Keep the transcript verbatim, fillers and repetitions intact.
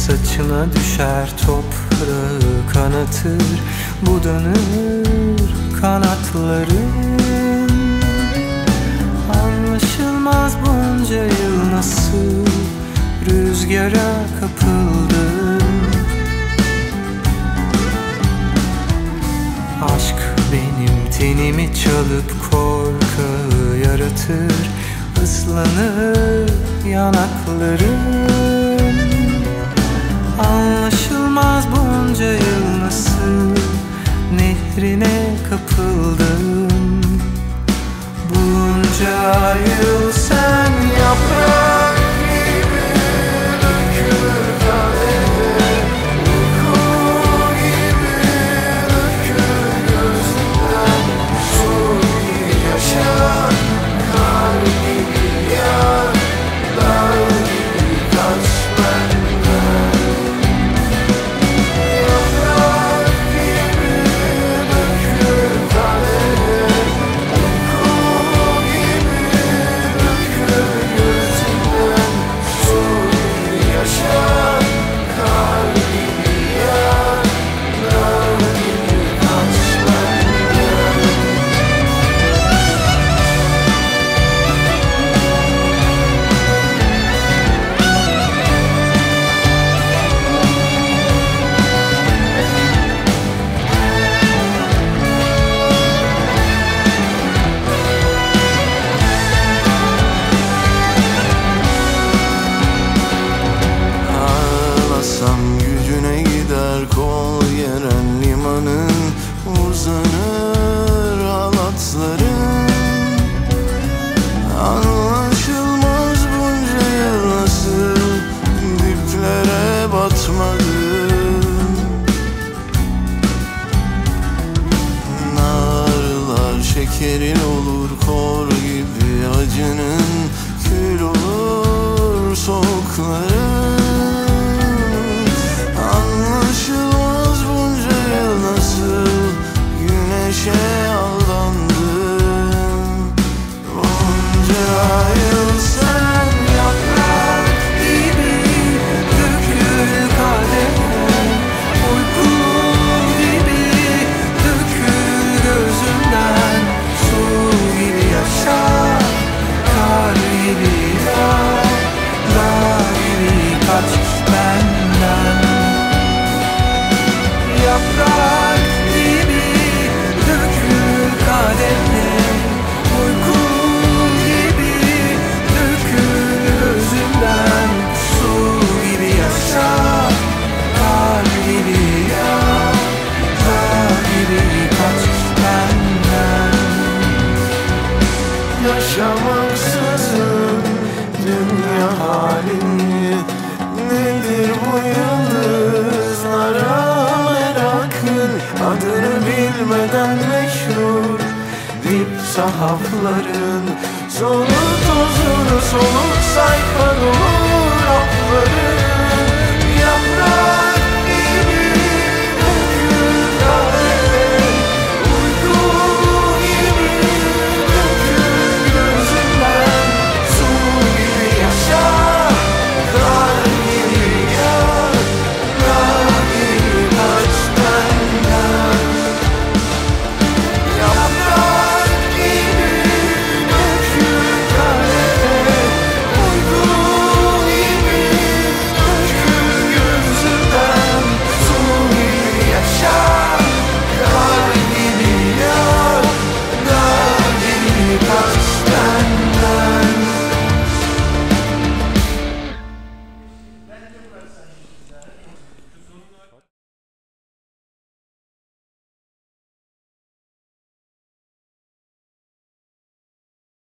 saçına düşer, toprağı kanatır, budanır kanatların. Anlaşılmaz bunca yıl nasıl rüzgara kapıldım. Aşk benim tenimi çalıp korku yaratır, ıslanır yanaklarım. Anlaşılmaz bunca yıl nasıl nehrine kapıldım. Bunca yıl sen yaprak gibi dökülür kadere, uyku gibi dökülür gözünden, su gibi yaşar, kar gibi yağar, dağ gibi kaç benden. Yaprak gibi dökülür kadere, uyku gibi dökülür gözünden, su gibi yaşar, kar gibi yağar, dağ gibi kaç benden. Ağlasam gücüne gider, kol gelen limanın uzanır halatların. Anlaşılmaz bunca yıl nasıl diplere batmadım. Narlar şekerin olur, kor gibi acının kül olur soğukların. Anlaşılmaz bunca yıl nasıl güneşe aldandım. Bunca yıl sen yaprak gibi dökülür kadere, uyku gibi dökülür gözümden, su gibi yaşar, kar gibi yağar, dağ gibi kaç benden. Yaprak gibi dökülür kadere, uyku gibi dökülür gözümden, su gibi yaşar, kar gibi yağar, dağ gibi kaç benden. Yaşamaksızın dünya halini, nedir bu yıldızlara merakın? Adını bilmeden meşhur dip sahafların, sonu tozunu soluk sayfa dolu